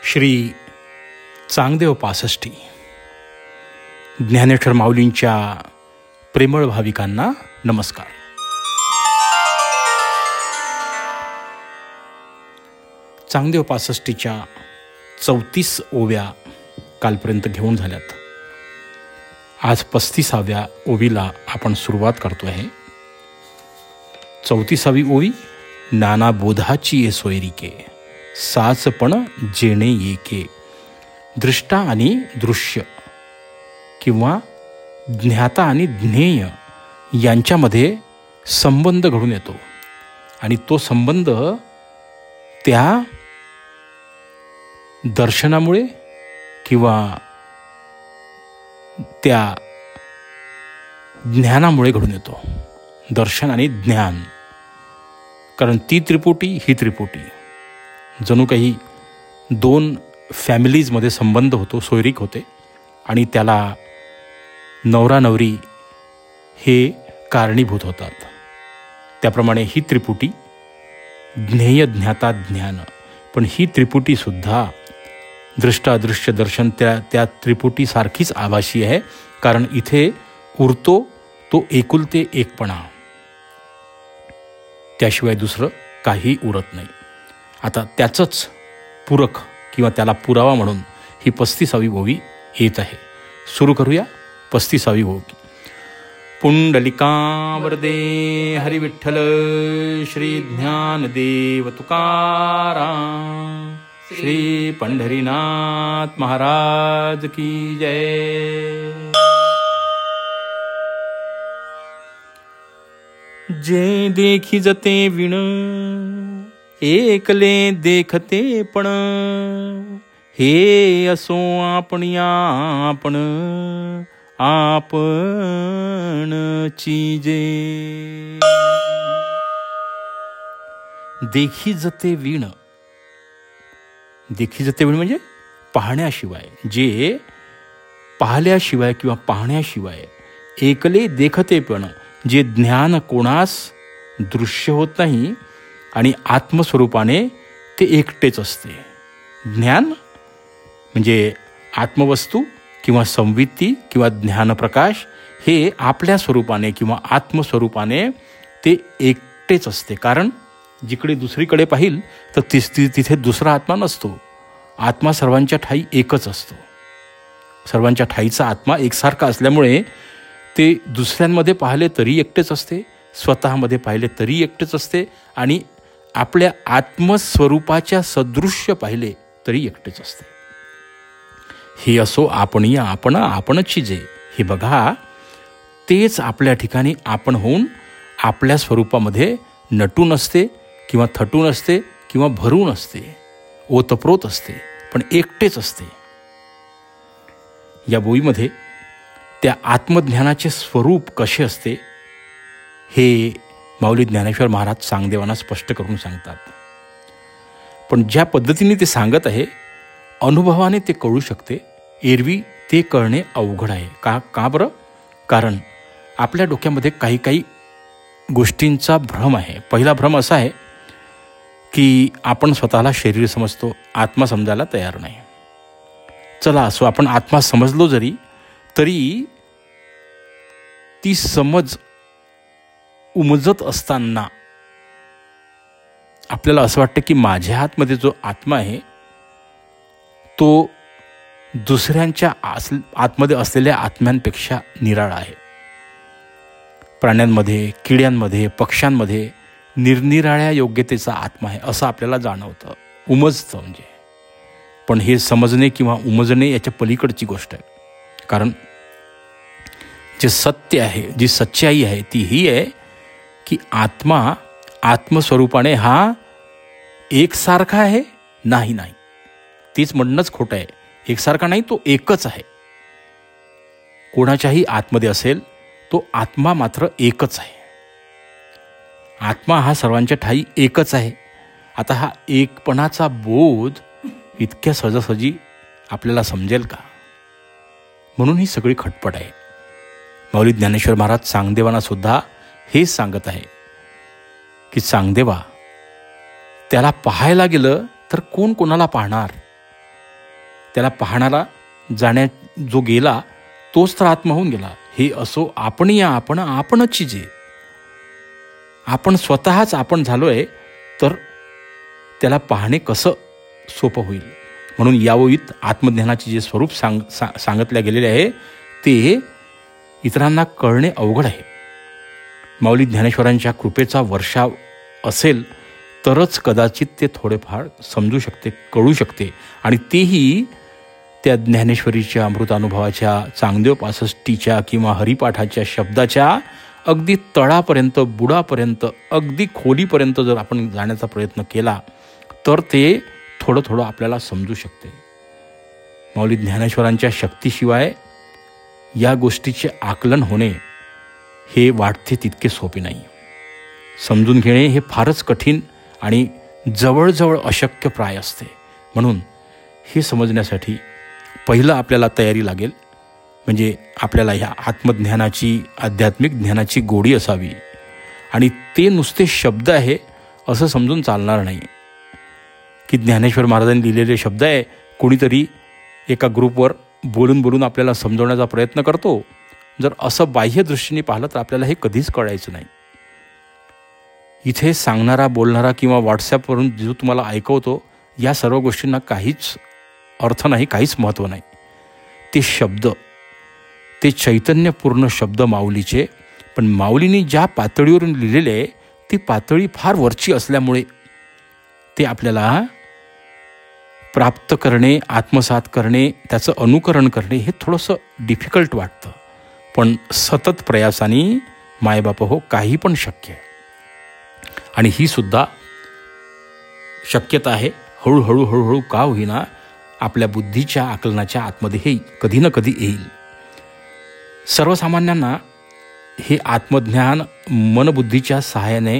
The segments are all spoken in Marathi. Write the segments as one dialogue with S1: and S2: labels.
S1: श्री चांगदेव पासष्टी ज्ञानेश्वर माऊलींच्या प्रेमळ भाविकांना नमस्कार. चांगदेव पासष्टीच्या 34 ओव्या कालपर्यंत घेऊन झाल्यात. आज 35व्या ओवीला आपण सुरुवात करतो आहे. 34वी ओवी. नाना बोधाची ये सोयरिके, साचपण जेणे येके. दृष्टा आणि दृश्य किंवा ज्ञाता आणि ज्ञेय यांच्यामध्ये संबंध घडून येतो आणि तो संबंध त्या दर्शनामुळे किंवा त्या ज्ञानामुळे घडून येतो. दर्शन आणि ज्ञान, कारण ती त्रिपुटी ही त्रिपुटी जणू काही 2 फॅमिलीजमध्ये संबंध होतो, सोयरीक होते आणि त्याला नवरा नवरी हे कारणीभूत होतात. त्याप्रमाणे ही त्रिपुटी ज्ञेय ज्ञाता ज्ञान, पण ही त्रिपुटीसुद्धा दृष्टादृश्य दर्शन त्या त्रिपुटीसारखीच आभासी आहे, कारण इथे उरतो तो एकुलते एकपणा, त्याशिवाय दुसरं काही उरत नाही. आता त्याचंच पूरक किंवा त्याला पुरावा म्हणून ही 35वी ओवी येत आहे. सुरू करूया 35वी ओवी. पुंडलिका वरदे हरी विठ्ठल श्री ज्ञानदेव तुकाराम, श्री पंढरीनाथ महाराज की जय. जे देखी जते विण, एकले देखते पण. हे असो आपण आपण चीजे. देखी जते विण. देखी जते विण म्हणजे पाहण्याशिवाय, जे पाहिल्याशिवाय किंवा पाहण्याशिवाय. एकले देखते पण, जे ज्ञान कोणास दृश्य होत नाही आणि आत्मस्वरूपाने ते एकटेच असते. ज्ञान म्हणजे आत्मवस्तू किंवा संवित्ती किंवा ज्ञानप्रकाश हे आपल्या स्वरूपाने किंवा आत्मस्वरूपाने ते एकटेच असते. कारण जिकडे दुसरीकडे पाहिल तर तिथे दुसरा आत्मा नसतो. आत्मा सर्वांच्या ठाई एकच असतो. सर्वांच्या ठाईचा आत्मा एकसारखा असल्यामुळे ते दुसऱ्यांमध्ये पाहिले तरी एकटेच असते, स्वतःमध्ये पाहिले तरी एकटेच असते आणि आपल्या आत्मस्वरूपाच्या सदृश्य पाहिले तरी एकटेच असते. हे असो आपण आपणची जे. हे बघा, तेच आपल्या ठिकाणी आपण होऊन आपल्या स्वरूपामध्ये नटून असते किंवा थटून असते किंवा भरून असते, ओतप्रोत असते, पण एकटेच असते. या बोईमध्ये त्या आत्मज्ञानाचे स्वरूप कसे असते हे माऊली ज्ञानेश्वर महाराज चांगदेवांना स्पष्ट करून सांगतात. पण ज्या पद्धतीने ते सांगत आहे, अनुभवाने ते कळू शकते. एरवी ते कळणे अवघड आहे. का बरं? कारण आपल्या डोक्यामध्ये काही काही गोष्टींचा भ्रम आहे. पहिला भ्रम असा आहे की आपण स्वतःला शरीर समजतो, आत्मा समजायला तयार नाही. चला असो, आपण आत्मा समजलो जरी तरी ती समज उमजत असताना आपल्याला असं वाटतं की माझ्या आतमध्ये जो आत्मा आहे तो दुसऱ्यांच्या आतमध्ये असलेल्या आत्म्यांपेक्षा निराळा आहे. प्राण्यांमध्ये, किड्यांमध्ये, पक्ष्यांमध्ये निरनिराळ्या योग्यतेचा आत्मा आहे असं आपल्याला जाणवतं, उमजतं. म्हणजे पण हे समजणे किंवा उमजणे याच्या पलीकडची गोष्ट आहे. कारण जे सत्य आहे, जी सच्चाई आहे ती ही आहे की आत्मा आत्मस्वरूपाने हा एकसारखा आहे. नाही, तीच म्हणणंच खोटं आहे. एकसारखा नाही, तो एकच आहे. कोणाच्याही आतमध्ये असेल तो आत्मा मात्र एकच आहे. आत्मा हा सर्वांच्या ठाई एकच आहे. आता हा एकपणाचा बोध इतक्या सहजासहजी आपल्याला समजेल का? म्हणून ही सगळी खटपट आहे. माऊली ज्ञानेश्वर महाराज चांगदेवांना सुद्धा हेच सांगत आहे की चांगदेवा, त्याला पाहायला गेलं तर कोण कोणाला पाहणार? त्याला पाहणारा जो गेला तोच तर आत्मा होऊन गेला. हे असो आपण या आपणच जे आपण स्वतःच आपण झालोय, तर त्याला पाहणे कसं सोपं होईल. म्हणून यावोईत आत्मज्ञानाचे जे स्वरूप सांगितले गेलेले आहे ते इतरांना कळणे अवघड आहे. माऊली ज्ञानेश्वरांच्या कृपेचा वर्षाव असेल तरच कदाचित ते थोडेफार समजू शकते, कळू शकते. आणि तेही त्या ज्ञानेश्वरीच्या अमृतानुभवाच्या, चांगदेव 65च्या किंवा हरिपाठाच्या शब्दाच्या अगदी तळापर्यंत, बुडापर्यंत, अगदी खोलीपर्यंत जर आपण जाण्याचा प्रयत्न केला तर ते थोडं थोडं आपल्याला समजू शकते. माऊली ज्ञानेश्वरांच्या शक्तीशिवाय या गोष्टीचे आकलन होणे हे वाटते तितके सोपे नाही. समजून घेणे हे फारच कठीण आणि जवळजवळ अशक्य प्राय असते. म्हणून हे समजण्यासाठी पहिलं आपल्याला तयारी लागेल, म्हणजे आपल्याला ह्या आत्मज्ञानाची, आध्यात्मिक ज्ञानाची गोडी असावी. आणि ते नुसते शब्द आहे असं समजून चालणार नाही की ज्ञानेश्वर महाराजांनी लिहिलेले शब्द आहे, कोणीतरी एका ग्रुपवर बोलून बोलून आपल्याला समजवण्याचा प्रयत्न करतो. जर असं बाह्य दृष्टीने पाहिलं तर आपल्याला हे कधीच कळायचं नाही. इथे सांगणारा, बोलणारा किंवा व्हॉट्सॲपवरून जो तुम्हाला ऐकवतो, या सर्व गोष्टींना काहीच अर्थ नाही, काहीच महत्त्व नाही. ते शब्द, ते चैतन्यपूर्ण शब्द माऊलीचे, पण माऊलींनी ज्या पातळीवरून लिहिलेले आहे ती पातळी फार वरची असल्यामुळे ते आपल्याला प्राप्त करणे, आत्मसात करणे, त्याचं अनुकरण करणे हे थोडंसं डिफिकल्ट वाटतं. पण सतत प्रयासाने मायबाप हो काही पण शक्य आहे. आणि ही सुद्धा शक्यता आहे. हळूहळू का होईना आपल्या बुद्धीच्या आकलनाच्या आतमध्ये हे कधी ना कधी येईल. सर्वसामान्यांना हे आत्मज्ञान मनबुद्धीच्या सहाय्याने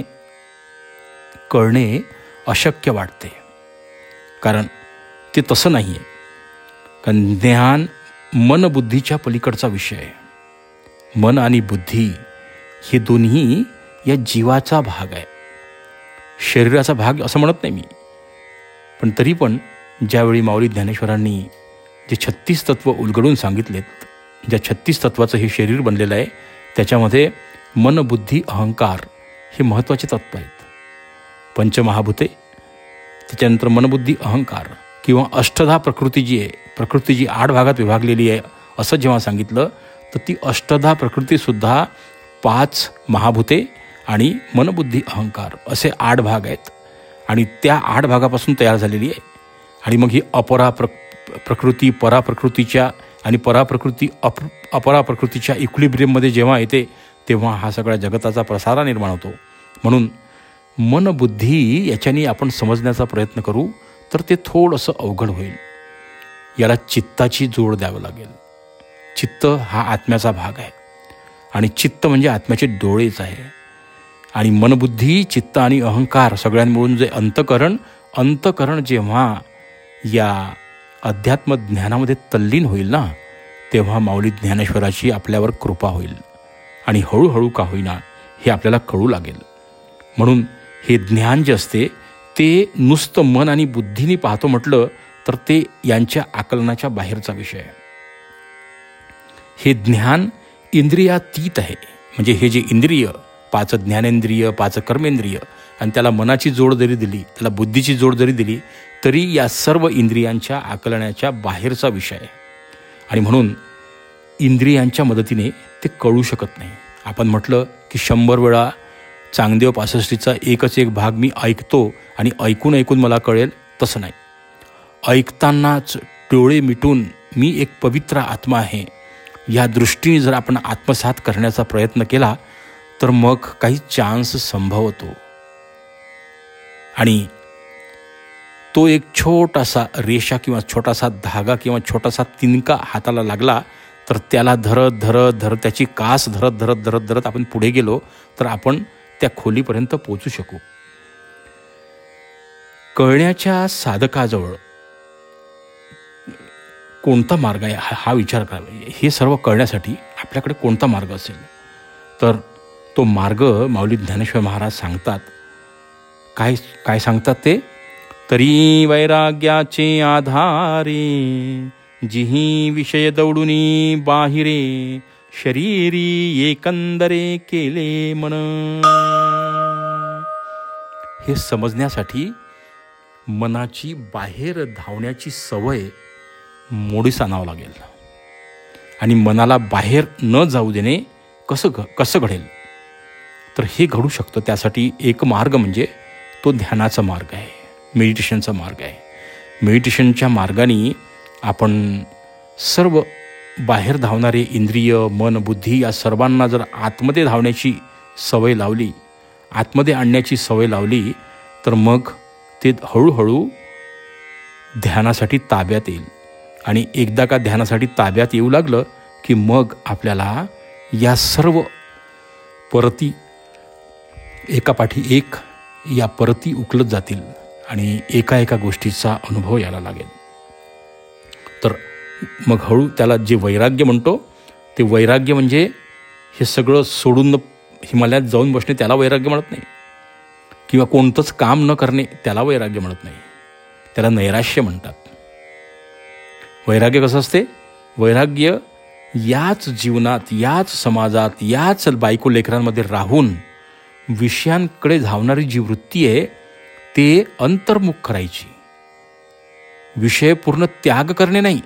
S1: कळणे अशक्य वाटते, कारण ते तसं नाही आहे. कारण ज्ञान मनबुद्धीच्या पलीकडचा विषय आहे. मन आणि बुद्धी हे दोन्ही या जीवाचा भाग आहे, शरीराचा भाग असं म्हणत नाही मी. पण तरी पण ज्यावेळी माऊली ज्ञानेश्वरांनी जे 36 तत्व उलगडून सांगितलेत, ज्या 36 तत्वाचं हे शरीर बनलेलं आहे, त्याच्यामध्ये मन, बुद्धी, अहंकार हे महत्त्वाचे तत्व आहेत. पंचमहाभूते, त्याच्यानंतर मनबुद्धी अहंकार किंवा अष्टधा प्रकृती जी आहे, प्रकृती जी 8 भागात विभागलेली आहे असं जेव्हा सांगितलं, तर ती अष्टधा प्रकृतीसुद्धा 5 महाभूते आणि मनबुद्धी अहंकार असे 8 भाग आहेत. आणि त्या 8 भागापासून तयार झालेली आहे. आणि मग ही प्रकृती पराप्रकृतीच्या आणि पराप्रकृती अपराप्रकृतीच्या इक्विलिब्रियममध्ये जेव्हा येते तेव्हा हा सगळ्या जगताचा प्रसारा निर्माण होतो. म्हणून मन बुद्धी याच्याने आपण समजण्याचा प्रयत्न करू तर ते थोडंसं अवघड होईल. याला चित्ताची जोड द्यावं लागेल. चित्त हा आत्म्याचा भाग आहे आणि चित्त म्हणजे आत्म्याचे डोळेच आहे. आणि मनबुद्धी, चित्त आणि अहंकार सगळ्यांमिळून जे अंतकरण जेव्हा या अध्यात्म ज्ञानामध्ये तल्लीन होईल ना, तेव्हा माऊली ज्ञानेश्वराची आपल्यावर कृपा होईल आणि हळूहळू का होईना हे आपल्याला कळू लागेल. म्हणून हे ज्ञान जे असते ते नुसतं मन आणि बुद्धीने पाहतो म्हटलं तर ते यांच्या आकलनाच्या बाहेरचा विषय आहे. हे ज्ञान इंद्रियातीत आहे. म्हणजे हे जे इंद्रिय, 5 ज्ञानेंद्रिय, 5 कर्मेंद्रिय, आणि त्याला मनाची जोड जरी दिली, त्याला बुद्धीची जोड जरी दिली, तरी या सर्व इंद्रियांच्या आकलनाच्या बाहेरचा विषय आहे. आणि म्हणून इंद्रियांच्या मदतीने ते कळू शकत नाही. आपण म्हटलं की 100 वेळा चांगदेव 65चा एकच एक भाग मी ऐकतो आणि ऐकून मला कळेल, तसं नाही. ऐकतानाच डोळे मिटून मी एक पवित्र आत्मा आहे या दृष्टीने जर आपण आत्मसात करण्याचा प्रयत्न केला तर मग काही चान्स संभवतो. आणि तो एक छोटासा रेषा किंवा छोटासा धागा किंवा छोटासा तिनका हाताला लागला तर त्याला धरत त्याची कास धरत आपण पुढे गेलो तर आपण त्या खोलीपर्यंत पोहोचू शकू. कळण्याच्या साधकाजवळ कोणता मार्ग आहे हा विचार करावा. हे सर्व कळण्यासाठी आपल्याकडे कोणता मार्ग असेल तर तो मार्ग माऊली ज्ञानेश्वर महाराज सांगतात. काय सांगतात ते? तरी वैराग्याचे आधारे, जिही विषय दौडुनी बाहिरे, शरीरी एकंदरे केले मन. हे समजण्यासाठी मनाची बाहेर धावण्याची सवय मोडीस आणावं लागेल. आणि मनाला बाहेर न जाऊ देणे कसं घडेल, तर हे घडू शकतं. त्यासाठी एक मार्ग म्हणजे तो ध्यानाचा मार्ग आहे, मेडिटेशनचा मार्ग आहे. मेडिटेशनच्या मार्गाने आपण सर्व बाहेर धावणारे इंद्रिय, मन, बुद्धी या सर्वांना जर आतमध्ये धावण्याची सवय लावली, आतमध्ये आणण्याची सवय लावली, तर मग ते हळूहळू ध्यानासाठी ताब्यात येईल. आणि एकदा का ध्यानासाठी ताब्यात येऊ लागलं की मग आपल्याला या सर्व परती एकापाठी एक या परती उकलत जातील आणि एका एका गोष्टीचा अनुभव यायला लागेल. तर मग हळू त्याला जे वैराग्य म्हणतो, ते वैराग्य म्हणजे हे सगळं सोडून हिमालयात जाऊन बसणे, त्याला वैराग्य म्हणत नाही. किंवा कोणतंच काम न करणे, त्याला वैराग्य म्हणत नाही. त्याला नैराश्य म्हणतात. वैराग्य कसं असते? वैराग्य याच जीवनात, याच समाजात, याच बायको लेकरांमध्ये राहून विषयांकडे धावणारी जी वृत्ती आहे ते अंतर्मुख करायची. विषय पूर्ण त्याग करणे नाही,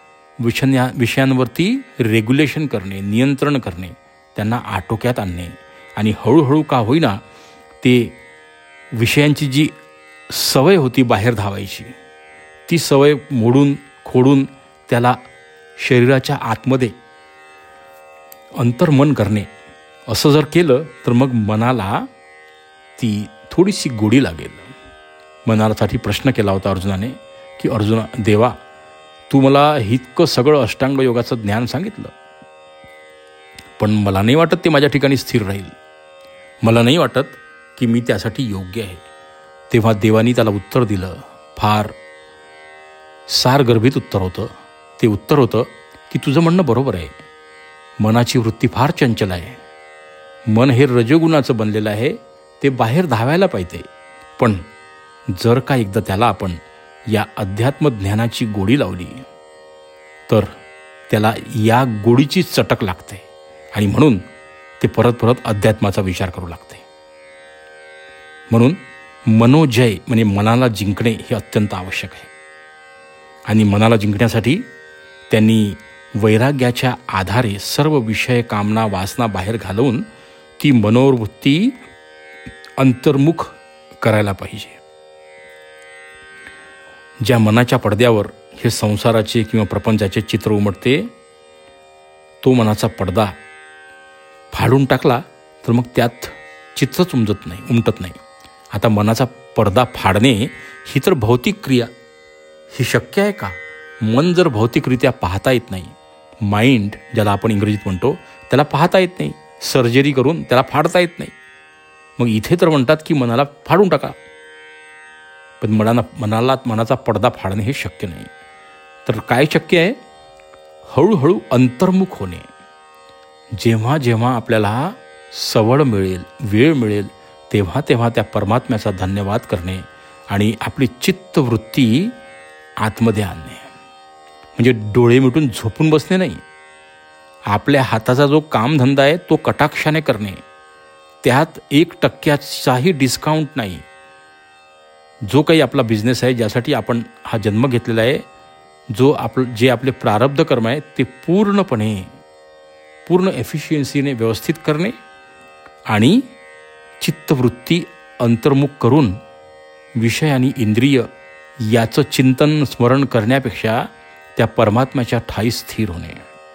S1: विषयांवरती रेग्युलेशन करणे, नियंत्रण करणे, त्यांना आटोक्यात आणणे. आणि हळूहळू का होईना ते विषयांची जी सवय होती बाहेर धावायची, ती सवय मोडून खोडून त्याला शरीराच्या आतमध्ये अंतर्मन करणे, असं जर केलं तर मग मनाला ती थोडीशी गोडी लागेल. मनासाठी प्रश्न केला होता अर्जुनाने की अर्जुना, देवा तू मला इतकं सगळं अष्टांग योगाचं ज्ञान सांगितलं, पण मला नाही वाटत ते माझ्या ठिकाणी स्थिर राहील. मला नाही वाटत की मी त्यासाठी योग्य आहे. तेव्हा देवानी त्याला उत्तर दिलं. फार सारगर्भित उत्तर होतं. ते उत्तर होतं की तुझं म्हणणं बरोबर आहे. मनाची वृत्ती फार चंचल आहे. मन हे रजोगुणाचं बनलेलं आहे. ते बाहेर धावायला पाहिजे. पण जर का एकदा त्याला आपण या अध्यात्म ज्ञानाची गोडी लावली तर त्याला या गोडीची चटक लागते आणि म्हणून ते परत परत अध्यात्माचा विचार करू लागते. म्हणून मनोजय म्हणजे मनाला जिंकणे हे अत्यंत आवश्यक आहे. आणि मनाला जिंकण्यासाठी त्यांनी वैराग्याच्या आधारे सर्व विषय, कामना, वासना बाहेर घालवून ती मनोवृत्ती अंतर्मुख करायला पाहिजे. ज्या मनाच्या पडद्यावर हे संसाराचे किंवा प्रपंचाचे चित्र उमटते, तो मनाचा पडदा फाडून टाकला तर मग त्यात चित्रच उमटत नाही. आता मनाचा पडदा फाडणे ही तर भौतिक क्रिया, ही शक्य आहे का? मन जर भौतिकरित्या पाहता येत नाही, माइंड ज्याला आपण इंग्रजीत म्हणतो, त्याला पाहता येत नाही, सर्जरी करून त्याला फाडता येत नाही. मग इथे तर म्हणतात की मनाला फाडून टाका, पण मनाचा पडदा फाडणे हे शक्य नाही. तर काय शक्य आहे? हळूहळू अंतर्मुख होणे. जेव्हा जेव्हा आपल्याला सवड मिळेल, वेळ मिळेल, तेव्हा तेव्हा त्या परमात्म्याचा धन्यवाद करणे आणि आपली चित्तवृत्ती आतमध्ये आणणे. म्हणजे डोळे मिटून झोपून बसणे नाही. आपल्या हाताचा जो कामधंदा आहे तो कटाक्षाने करणे, त्यात 1% डिस्काउंट नाही. जो काही आपला बिझनेस आहे, ज्यासाठी आपण हा जन्म घेतलेला आहे, जे आपले प्रारब्ध कर्म आहे ते पूर्ण एफिशियन्सीने व्यवस्थित करणे आणि चित्तवृत्ती अंतर्मुख करून विषय आणि इंद्रिय याचं चिंतन स्मरण करण्यापेक्षा त्या परमात्म्याच्या ठाई स्थिर होणे.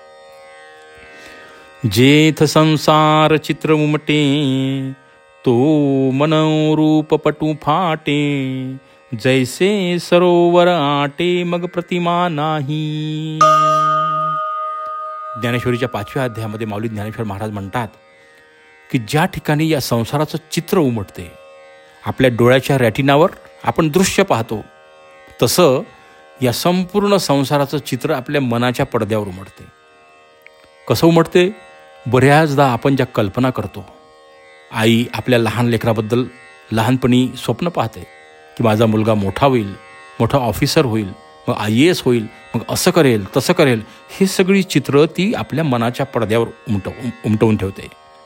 S1: जेथ संसार चित्र उमटे, तो मनोरूप पटू फाटे, जैसे सरोवर आटे मग प्रतिमा नाही. ज्ञानेश्वरीच्या 5व्या अध्यायामध्ये माऊली ज्ञानेश्वर महाराज म्हणतात की ज्या ठिकाणी या संसाराचं चित्र उमटते, आपल्या डोळ्याच्या रॅटिनावर आपण दृश्य पाहतो, तसं या संपूर्ण संसाराचं चित्र आपल्या मनाच्या पडद्यावर उमटते. कसं उमटते? बऱ्याचदा आपण ज्या कल्पना करतो, आई आपल्या लहान लेकराबद्दल लहानपणी स्वप्न पाहते की माझा मुलगा मोठा होईल, मोठा ऑफिसर होईल, मग IAS होईल, मग असं करेल तसं करेल, ही सगळी चित्र ती आपल्या मनाच्या पडद्यावर उमटवून ठेवते.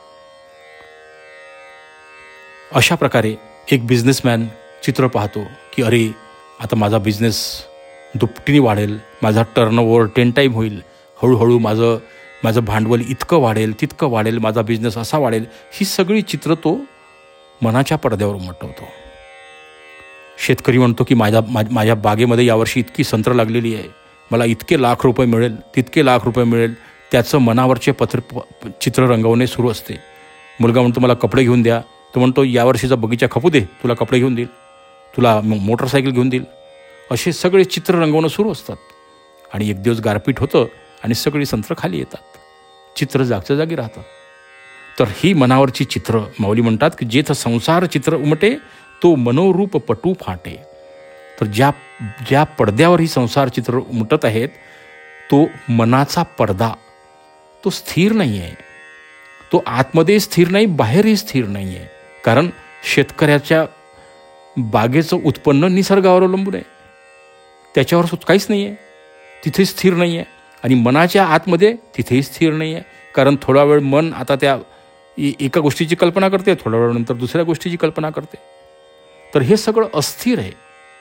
S1: अशा प्रकारे एक बिझनेसमॅन चित्र पाहतो की अरे आता माझा बिझनेस दुपटीने वाढेल, माझा टर्नओव्हर 10 टाईम होईल, हळूहळू माझं भांडवल इतकं वाढेल तितकं वाढेल, माझा बिझनेस असा वाढेल. ही सगळी चित्र तो मनाच्या पडद्यावर उमटवतो. शेतकरी म्हणतो की माझ्या बागेमध्ये यावर्षी इतकी संत्र लागलेली आहे, मला इतके लाख रुपये मिळेल, तितके लाख रुपये मिळेल. त्याचं मनावरचे चित्र रंगवणे सुरू असते. मुलगा म्हणतो मला कपडे घेऊन द्या, तो म्हणतो यावर्षीचा बगीचा खपू दे, तुला कपडे घेऊन देईल, तुला मोटरसायकल घेऊन देईल. असे सगळे चित्र रंगवणं सुरू असतात. आणि एक दिवस गारपीट होतं आणि सगळी संत्र खाली येतात, चित्र जागच्या जागी राहतं. तर ही मनावरची चित्र, माऊली म्हणतात की जेथ संसार चित्र उमटे तो मनोरूप पटू फाटे. तर ज्या पडद्यावर ही संसार चित्र उमटत आहेत तो मनाचा पडदा, तो स्थिर नाही आहे. तो आतमध्ये स्थिर नाही, बाहेरही स्थिर नाही आहे. कारण शेतकऱ्याच्या बागेचं उत्पन्न निसर्गावर अवलंबून आहे, त्याच्यावर काहीच नाही आहे, तिथे स्थिर नाही आहे. आणि मनाच्या आतमध्ये तिथेही स्थिर नाही आहे. कारण थोडा वेळ मन आता त्या एका गोष्टीची कल्पना करते, थोड्या वेळानंतर दुसऱ्या गोष्टीची कल्पना करते. तर हे सगळं अस्थिर आहे.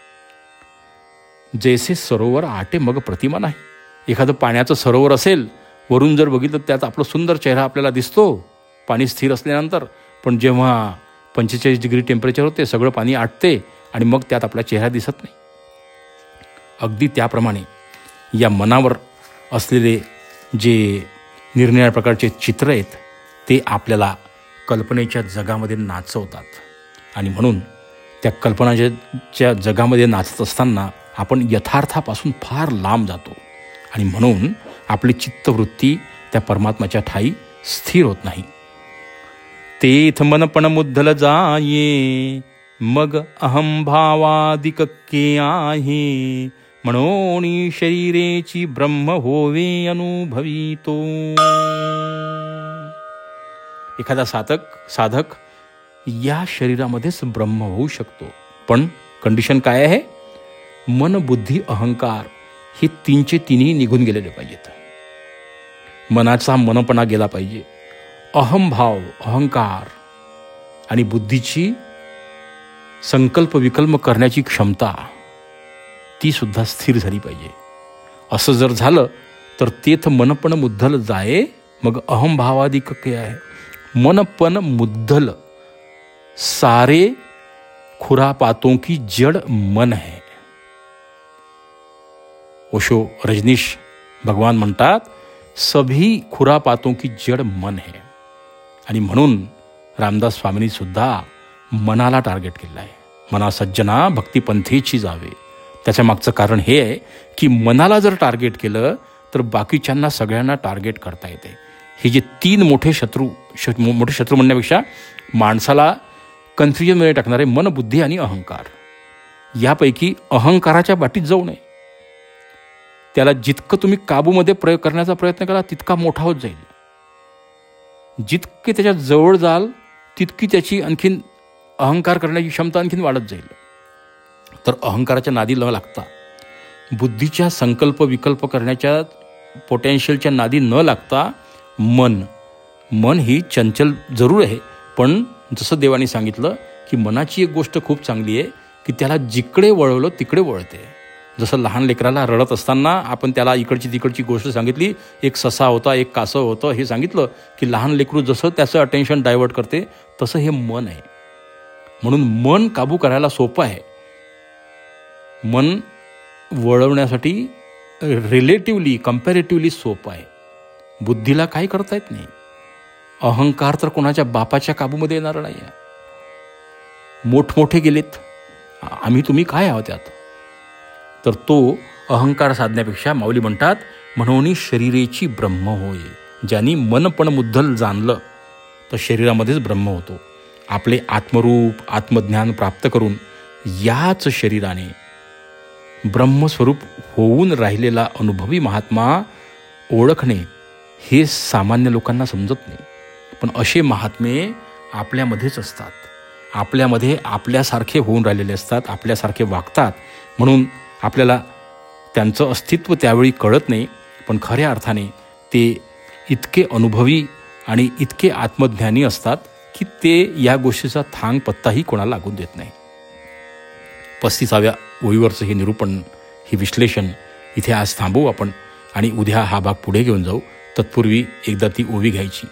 S1: जैसे सरोवर आटे मग प्रतिमा नाही. एखादं पाण्याचं सरोवर असेल, वरून जर बघितलं त्यात आपला सुंदर चेहरा आपल्याला दिसतो पाणी स्थिर असल्यानंतर. पण जेव्हा 45 डिग्री टेम्परेचर होते, सगळं पाणी आटते आणि मग त्यात आपला चेहरा दिसत नाही. अगदी त्याप्रमाणे या मनावर असलेले जे निरनिराळ्या प्रकारचे चित्र आहेत ते आपल्याला कल्पनेच्या जगामध्ये नाचवतात. आणि म्हणून त्या कल्पनाच्या जगामध्ये नाचत असताना आपण यथार्थापासून फार लांब जातो. आणि म्हणून आपली चित्तवृत्ती त्या परमात्म्याच्या ठाई स्थिर होत नाही. तेथ मनपण मुद्धल जाये, मग अहंभावादिक के आहे, म्हणून शरीरेची ब्रह्म होवे अनुभवितो. एखादा साधक या शरीरामध्येच ब्रह्म होऊ शकतो. पण कंडिशन काय आहे? मन, बुद्धी, अहंकार हे तीनचे तिन्ही निघून गेलेले पाहिजेत. मनाचा मनपणा गेला पाहिजे, अहंभाव, अहंकार आणि बुद्धीची संकल्प विकल्प करण्याची क्षमता ती सुद्धा स्थिर झाली पाहिजे. असं जर झालं तर तेथ मनपण मुद्धल जाये, मग अहंभावादिक काय आहे? मनपण मुद्धल सारे खुरापातों की जड़ मन है. ओशो रजनीश भगवान म्हणतात सभी खुरापातों की जड़ मन है. आणि म्हणून रामदास स्वामींनी सुद्धा मनाला टार्गेट केलं आहे. मना सज्जना भक्तिपंथीची जावे. त्याच्या मागचं कारण हे आहे की मनाला जर टार्गेट केलं तर बाकीच्यांना सगळ्यांना टार्गेट करता येते. हे जे तीन मोठे शत्रू म्हणण्यापेक्षा माणसाला कन्फ्युजनमध्ये टाकणारे मन, बुद्धी आणि अहंकार, यापैकी अहंकाराच्या बाटीत जाऊ नये. त्याला जितकं तुम्ही काबूमध्ये प्रयोग करण्याचा प्रयत्न करा तितका मोठा होत जाईल. जितके त्याच्या जवळ जाल तितकी त्याची आणखीन अहंकार करण्याची क्षमता आणखीन वाढत जाईल. तर अहंकाराच्या नादी न लागता, बुद्धीच्या संकल्प विकल्प करण्याच्या पोटेन्शियलच्या नादी न लागता मन ही चंचल जरूर आहे. पण जसं देवाने सांगितलं की मनाची एक गोष्ट खूप चांगली आहे की त्याला जिकडे वळवलं तिकडे वळते. जसं लहान लेकराला रडत असताना आपण त्याला इकडची तिकडची गोष्ट सांगितली, एक ससा होता, एक कासव होतं हे सांगितलं की लहान लेकरू जसं त्याचं अटेन्शन डायव्हर्ट करते तसं हे मन आहे. म्हणून मन काबू करायला सोपं आहे. मन वळवण्यासाठी रिलेटिव्हली कम्पॅरेटिव्हली सोपं आहे. बुद्धीला काही करता येत नाही. अहंकार तर कोणाच्या बापाच्या काबूमध्ये येणार नाही आहे. मोठमोठे गेलेत, आम्ही तुम्ही काय आहोत त्यात. तर तो अहंकार साधण्यापेक्षा माऊली म्हणतात म्हणून शरीरेची ब्रह्म होय. ज्यांनी मन पण मुद्धल जाणलं तर शरीरामध्येच ब्रह्म होतो. आपले आत्मरूप आत्मज्ञान प्राप्त करून याच शरीराने ब्रह्मस्वरूप होऊन राहिलेला अनुभवी महात्मा ओळखणे हे सामान्य लोकांना समजत नाही. पण असे महात्मे आपल्यामध्येच असतात आपल्यामध्ये आपल्यासारखे होऊन राहिलेले असतात, आपल्यासारखे वागतात, म्हणून आपल्याला त्यांचं अस्तित्व त्यावेळी कळत नाही. पण खऱ्या अर्थाने ते इतके अनुभवी आणि इतके आत्मज्ञानी असतात की ते या गोष्टीचा थांग पत्ताही कोणाला लागून देत नाही. 35व्या ओळीवरचं हे निरूपण, हे विश्लेषण इथे आज थांबवू आपण आणि उद्या हा भाग पुढे घेऊन जाऊ. तत्पूर्वी एकदा ती ओवी घ्यायची.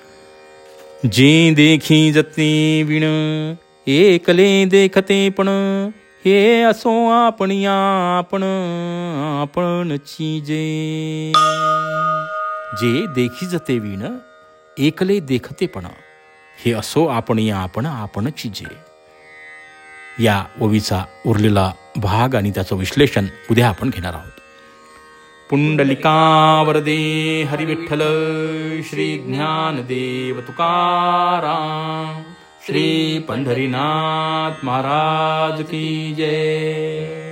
S1: जे देखी जते विण एकले देखते पण, हे असो आपण या आपण आपणची जे. जे देखी जते विण एकले देखते पण, हे असो आपण या आपण आपणची जे. या ओवीचा उरलेला भाग आणि त्याचं विश्लेषण उद्या आपण घेणार आहोत. पुंडलिका वरदे हरी विठ्ठल, श्री ज्ञानदेव तुकाराम, श्री पंढरीनाथ महाराज की जय.